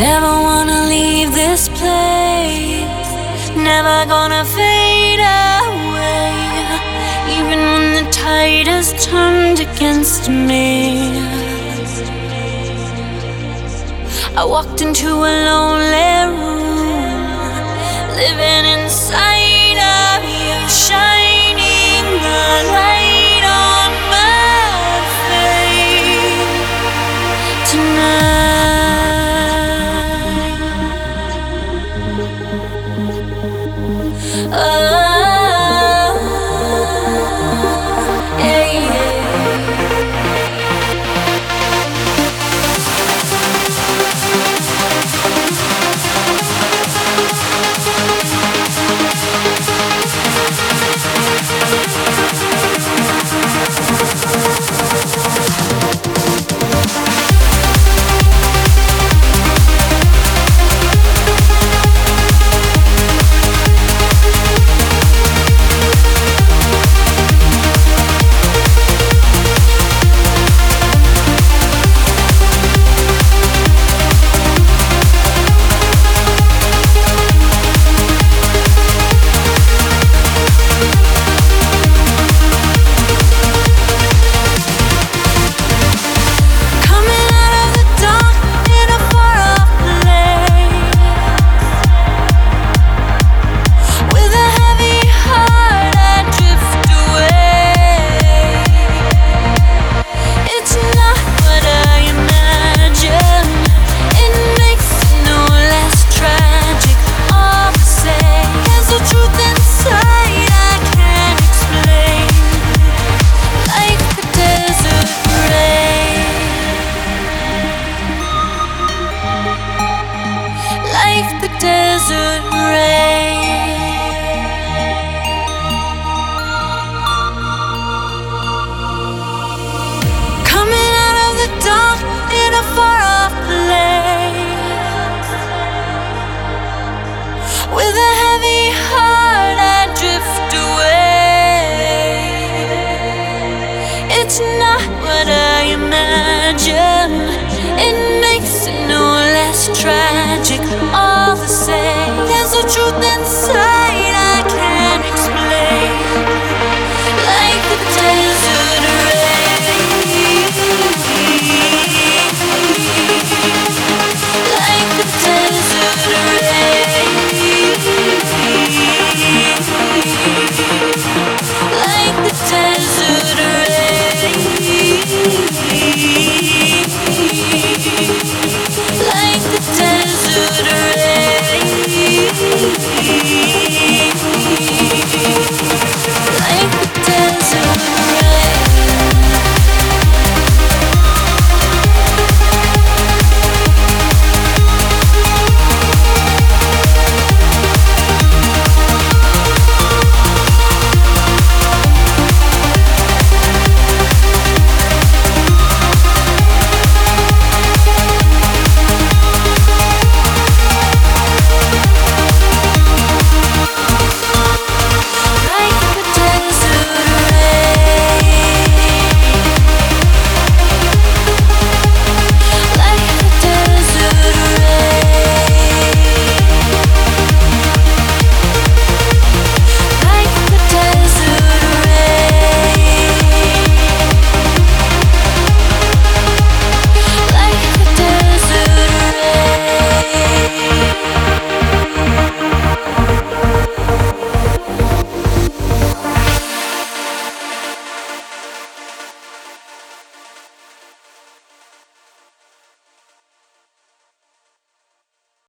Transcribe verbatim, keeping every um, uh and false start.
Never wanna leave this place, never gonna fade away, even when the tide has turned against me. I walked into a lonely room, living inside of you, shining the light on my face tonight. Oh, yeah, yeah. Like the desert rain, coming out of the dark in a far-off place. With a heavy heart I drift away. It's not what I imagine. It makes it no less tragic. All the same, there's a truth inside